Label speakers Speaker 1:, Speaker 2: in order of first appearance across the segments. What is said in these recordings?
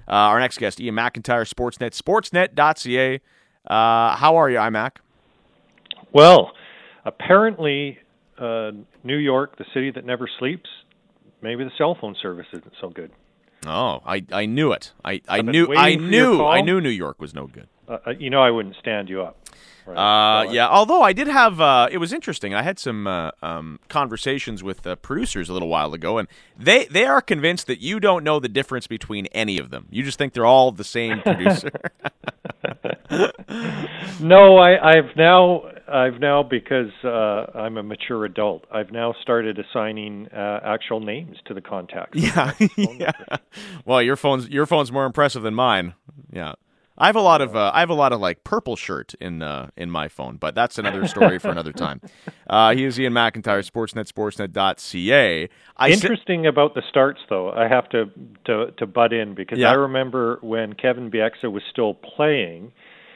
Speaker 1: Our next guest, Ian McIntyre, Sportsnet, sportsnet.ca. How are you, iMac?
Speaker 2: Well, apparently, New York, the city that never sleeps, maybe the cell phone service isn't so good.
Speaker 1: Oh, I knew it. I knew New York was no good.
Speaker 2: I wouldn't stand you up.
Speaker 1: Right? Yeah, although I did have, it was interesting. I had some conversations with producers a little while ago, and they are convinced that you don't know the difference between any of them. You just think they're all the same producer.
Speaker 2: No, I've now because I'm a mature adult. I've now started assigning actual names to the contacts.
Speaker 1: Yeah, yeah. Well, your phone's more impressive than mine. Yeah. I have a lot of like purple shirt in my phone, but that's another story for another time. He is Ian McIntyre, Sportsnet, sportsnet.ca.
Speaker 2: Interesting about the starts, though. I have to butt in because I remember when Kevin Bieksa was still playing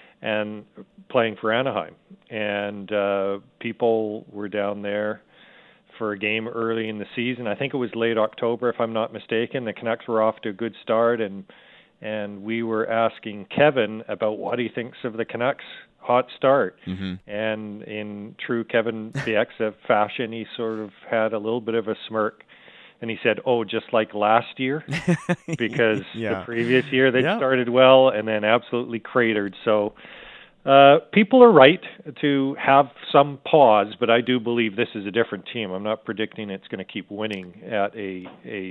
Speaker 2: for Anaheim, and people were down there for a game early in the season. I think it was late October, if I'm not mistaken. The Canucks were off to a good start, and we were asking Kevin about what he thinks of the Canucks' hot start. Mm-hmm. And in true Kevin Bieksa fashion, he sort of had a little bit of a smirk. And he said, just like last year, because the previous year they started well and then absolutely cratered. So people are right to have some pause, but I do believe this is a different team. I'm not predicting it's going to keep winning at a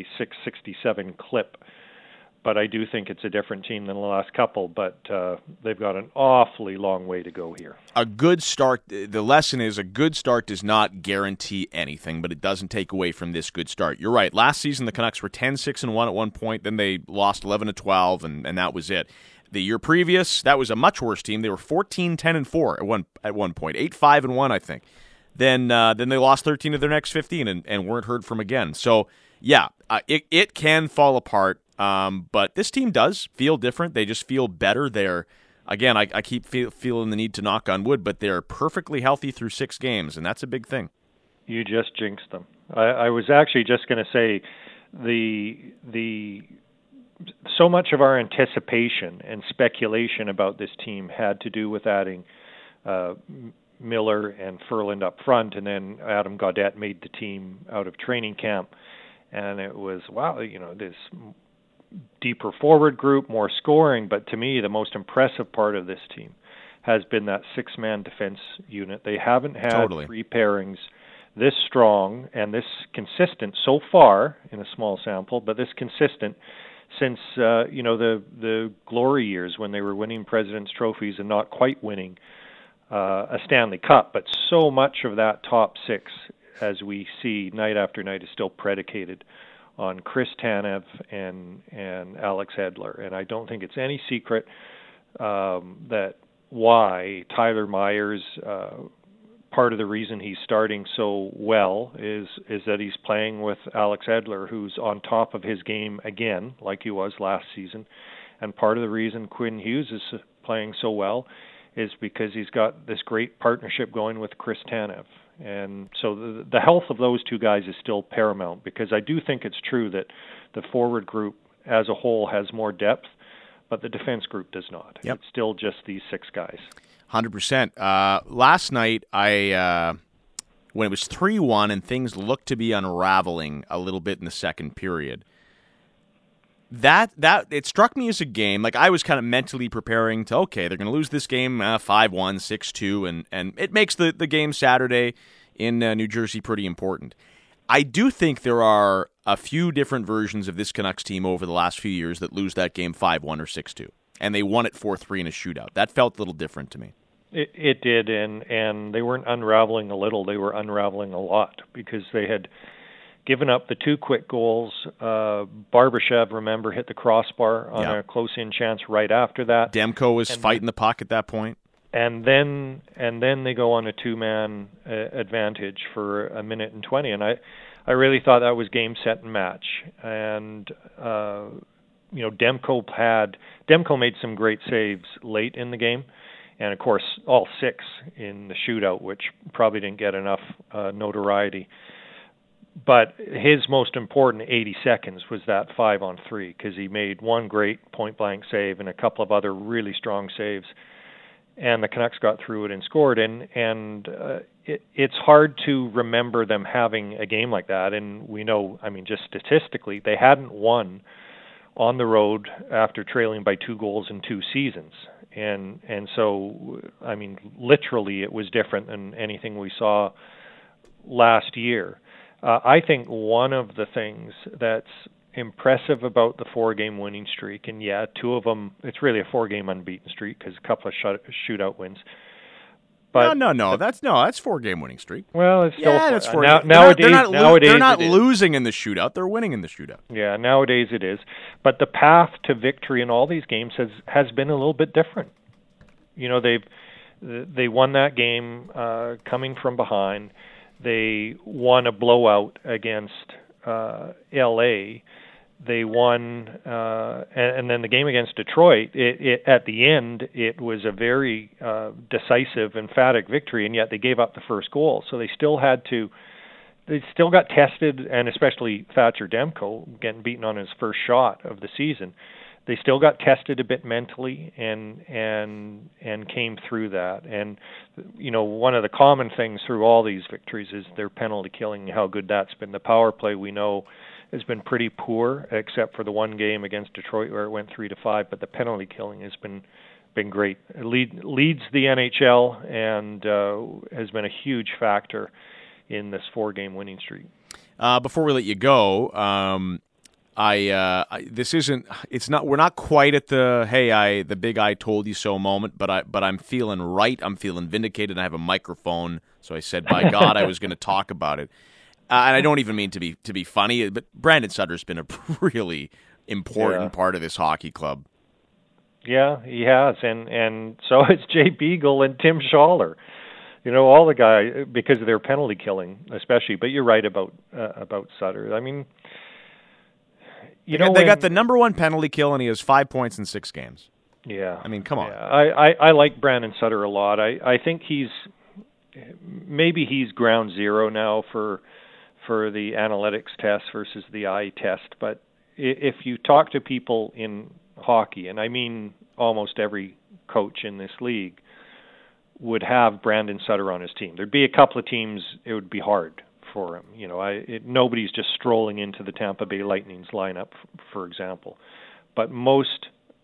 Speaker 2: 667 clip. But I do think it's a different team than the last couple, but they've got an awfully long way to go here.
Speaker 1: A good start, the lesson is a good start does not guarantee anything, but it doesn't take away from this good start. You're right. Last season, the Canucks were 10-6-1 at one point, then they lost 11-12, and that was it. The year previous, that was a much worse team. They were 14-10-4 at one point, 8-5-1, I think. Then they lost 13 of their next 15 and weren't heard from again. So, it can fall apart. But this team does feel different. They just feel better. They're, again, I keep feeling the need to knock on wood, but they're perfectly healthy through 6 games, and that's a big thing.
Speaker 2: You just jinxed them. I was actually just going to say the so much of our anticipation and speculation about this team had to do with adding Miller and Ferland up front, and then Adam Gaudette made the team out of training camp, and it was, this deeper forward group, more scoring, but to me the most impressive part of this team has been that 6-man defense unit. They haven't had 3 pairings this strong and this consistent so far in a small sample, but this consistent since the glory years when they were winning President's trophies and not quite winning a Stanley Cup. But so much of that top 6, as we see night after night, is still predicated on Chris Tanev and Alex Edler. And I don't think it's any secret that why Tyler Myers, part of the reason he's starting so well is that he's playing with Alex Edler, who's on top of his game again, like he was last season. And part of the reason Quinn Hughes is playing so well is because he's got this great partnership going with Chris Tanev. And so the health of those 2 guys is still paramount, because I do think it's true that the forward group as a whole has more depth, but the defense group does not.
Speaker 1: Yep.
Speaker 2: It's still just these 6 guys.
Speaker 1: 100%. Last night, when it was 3-1 and things looked to be unraveling a little bit in the second period, that it struck me as a game, like I was kind of mentally preparing to, they're going to lose this game 5-1, 6-2, and it makes the game Saturday in New Jersey pretty important. I do think there are a few different versions of this Canucks team over the last few years that lose that game 5-1 or 6-2, and they won it 4-3 in a shootout. That felt a little different to me.
Speaker 2: It did, and they weren't unraveling a little, they were unraveling a lot, because they had given up the 2 quick goals. Barbashev, remember, hit the crossbar on a close-in chance right after that.
Speaker 1: Demko was fighting the puck at that point.
Speaker 2: And then they go on a 2-man advantage for a minute and 20. And I really thought that was game, set, and match. And Demko made some great saves late in the game. And, of course, all 6 in the shootout, which probably didn't get enough notoriety. but his most important 80 seconds was that 5-on-3 because he made one great point-blank save and a couple of other really strong saves, and the Canucks got through it and scored. And it's hard to remember them having a game like that. And we know, I mean, just statistically, they hadn't won on the road after trailing by 2 goals in 2 seasons. And so, I mean, literally, it was different than anything we saw last year. I think one of the things that's impressive about the 4-game winning streak, and yeah, 2 of them, it's really a 4-game unbeaten streak because a couple of shootout wins.
Speaker 1: But that's 4-game winning streak.
Speaker 2: Well, it's still
Speaker 1: that's 4.
Speaker 2: Nowadays,
Speaker 1: they're not losing in the shootout; they're winning in the shootout.
Speaker 2: Yeah, nowadays it is. But the path to victory in all these games has been a little bit different. You know, they won that game coming from behind. They won a blowout against L.A. They won, and then the game against Detroit. At the end, it was a very decisive, emphatic victory, and yet they gave up the first goal. So they still got tested, and especially Thatcher Demko getting beaten on his first shot of the season. They still got tested a bit mentally and came through that. And you know, one of the common things through all these victories is their penalty killing, how good that's been. The power play, we know, has been pretty poor, except for the one game against Detroit where it went 3-5. But the penalty killing has been great. It leads the NHL and has been a huge factor in this 4-game winning streak.
Speaker 1: Before we let you go, we're not quite at the the big I told you so moment, but I'm feeling right. I'm feeling vindicated. I have a microphone, so I said, by God, I was going to talk about it. And I don't even mean to be funny, but Brandon Sutter's been a really important part of this hockey club.
Speaker 2: Yeah, he has, and so has Jay Beagle and Tim Schaller. You know, all the guys, because of their penalty killing, especially. But you're right about Sutter. I mean,
Speaker 1: they got the number 1 penalty kill, and he has 5 points in 6 games.
Speaker 2: Yeah,
Speaker 1: I mean, come on.
Speaker 2: Yeah. I like Brandon Sutter a lot. I think he's ground zero now for the analytics test versus the eye test. But if you talk to people in hockey, and I mean almost every coach in this league, would have Brandon Sutter on his team. There'd be a couple of teams it would be hard for him. You know, nobody's just strolling into the Tampa Bay Lightning's lineup, for example. But most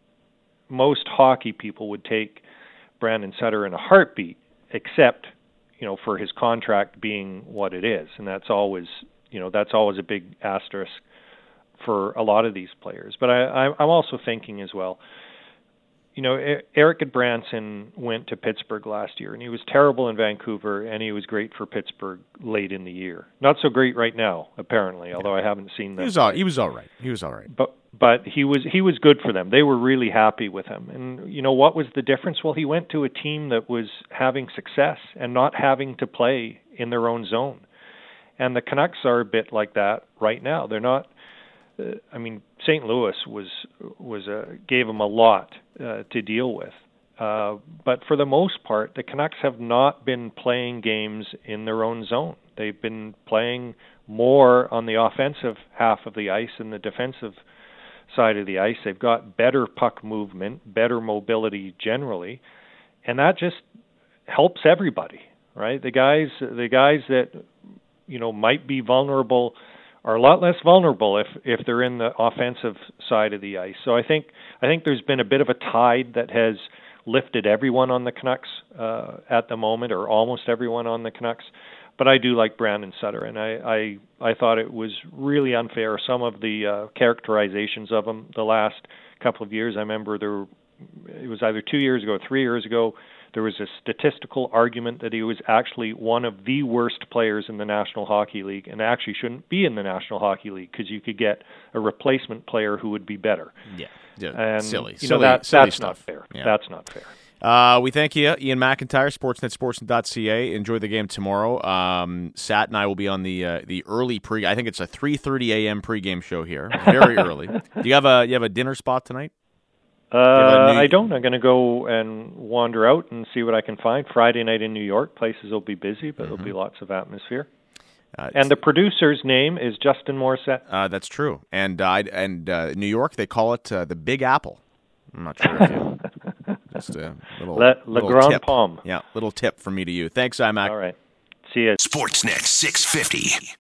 Speaker 2: hockey people would take Brandon Sutter in a heartbeat, except, you know, for his contract being what it is, and that's always a big asterisk for a lot of these players. But I'm also thinking as well, you know, Erik Goodbranson went to Pittsburgh last year, and he was terrible in Vancouver, and he was great for Pittsburgh late in the year. Not so great right now, apparently, although I haven't seen them.
Speaker 1: He was all right.
Speaker 2: But he was good for them. They were really happy with him. And you know what was the difference? Well, he went to a team that was having success and not having to play in their own zone. And the Canucks are a bit like that right now. They're not. I mean, St. Louis gave them a lot to deal with. But for the most part, the Canucks have not been playing games in their own zone. They've been playing more on the offensive half of the ice and the defensive side of the ice. They've got better puck movement, better mobility generally, and that just helps everybody, right? The guys that, you know, might be vulnerable are a lot less vulnerable if they're in the offensive side of the ice. So I think there's been a bit of a tide that has lifted everyone on the Canucks at the moment, or almost everyone on the Canucks. But I do like Brandon Sutter, and I thought it was really unfair, some of the characterizations of him the last couple of years. I remember it was either 2 years ago or 3 years ago, there was a statistical argument that he was actually one of the worst players in the National Hockey League and actually shouldn't be in the National Hockey League because you could get a replacement player who would be better.
Speaker 1: Yeah,
Speaker 2: and,
Speaker 1: silly
Speaker 2: that's
Speaker 1: stuff.
Speaker 2: Not fair.
Speaker 1: Yeah.
Speaker 2: That's not fair.
Speaker 1: We thank you, Ian McIntyre, Sportsnet.ca. Enjoy the game tomorrow. Sat and I will be on the early pre. I think it's a 3:30 a.m. pregame show here, very early. Do you have a dinner spot tonight?
Speaker 2: I don't. I'm going to go and wander out and see what I can find. Friday night in New York, places will be busy, but there'll be lots of atmosphere. And the producer's name is Justin Morissette.
Speaker 1: That's true. And New York, they call it the Big Apple. I'm not sure if you... Just a little
Speaker 2: Grand
Speaker 1: tip.
Speaker 2: Pomme.
Speaker 1: Yeah, little tip from me to you. Thanks, IMAC.
Speaker 2: All right. See you.
Speaker 3: Sportsnet 650.